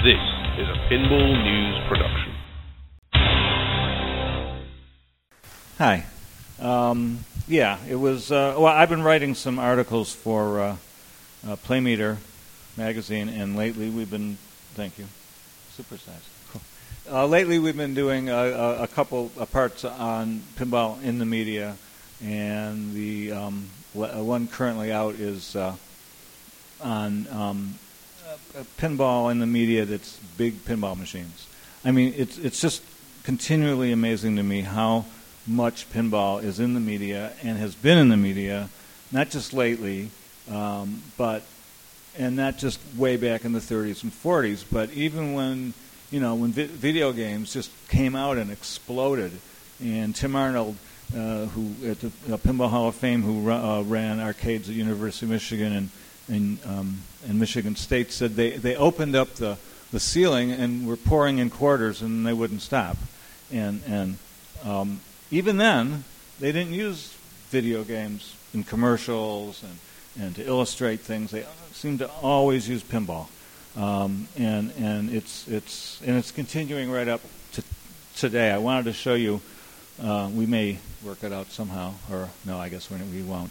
This is a Pinball News production. Hi. It was, I've been writing some articles for Playmeter magazine, and lately we've been, thank you, supersized. Cool. Lately we've been doing a couple of parts on pinball in the media, and the one currently out is on pinball in the media that's big pinball machines. I mean, it's just continually amazing to me how much pinball is in the media and has been in the media, not just lately, but not just way back in the 30s and 40s, but even when video games just came out and exploded. And Tim Arnold, who at the Pinball Hall of Fame, who ran arcades at University of Michigan and Michigan State, said they opened up the ceiling and were pouring in quarters and they wouldn't stop. And even then, they didn't use video games in commercials and to illustrate things. They seemed to always use pinball, and it's continuing right up to today. I wanted to show you. We may work it out somehow, or no, I guess we won't.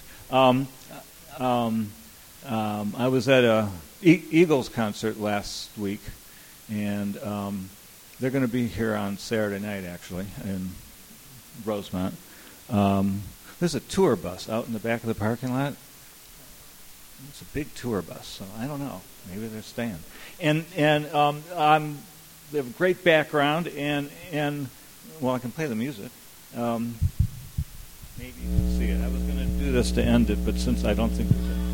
I was at a Eagles concert last week, and they're going to be here on Saturday night, actually, in Rosemont. There's a tour bus out in the back of the parking lot. It's a big tour bus, so I don't know. Maybe they're staying. And they have a great background, and I can play the music. Maybe you can see it. I was going to do this to end it, but since I don't think we can.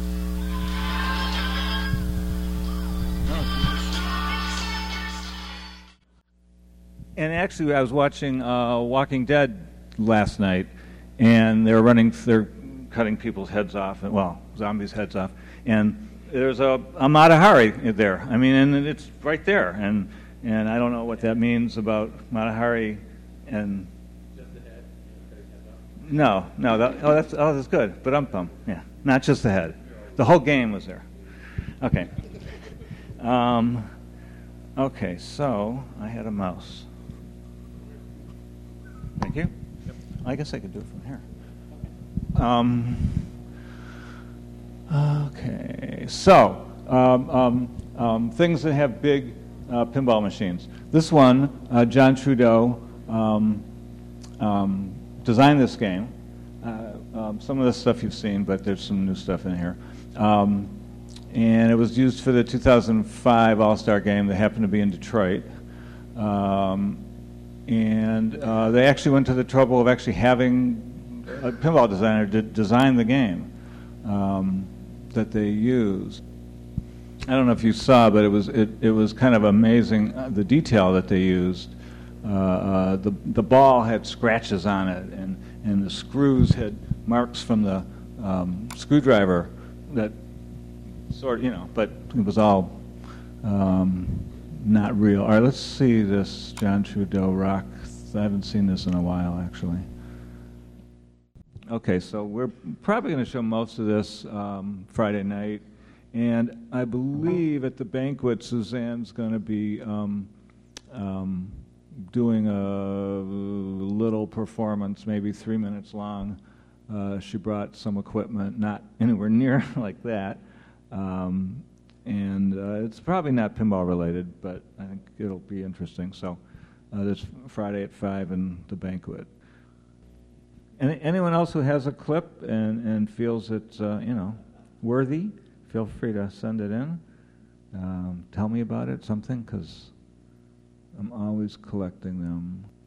And actually, I was watching Walking Dead last night, and they're cutting people's heads off, zombies' heads off, and there's a Mata Hari there. I mean, and it's right there, and I don't know what that means about Mata Hari and. Just the head. No, that's good, but yeah, not just the head. The whole game was there. Okay. Okay, so I had a mouse. Thank you. Yep. I guess I could do it from here. Okay, so things that have big pinball machines. This one, John Trudeau designed this game. Some of the stuff you've seen, but there's some new stuff in here. And it was used for the 2005 All-Star game that happened to be in Detroit. And they actually went to the trouble of actually having a pinball designer design the game that they used. I don't know if you saw, but it was kind of amazing the detail that they used. The ball had scratches on it, and the screws had marks from the screwdriver that but it was all not real. All right, let's see this John Trudeau rock. I haven't seen this in a while, actually. Okay, so we're probably going to show most of this Friday night, and I believe at the banquet Suzanne's going to be doing a little performance, maybe 3 minutes long. She brought some equipment, not anywhere near like that. And it's probably not pinball related, but I think it'll be interesting. So this Friday at 5 in the banquet. Anyone else who has a clip and feels it's worthy, feel free to send it in. Tell me about it, something, because I'm always collecting them.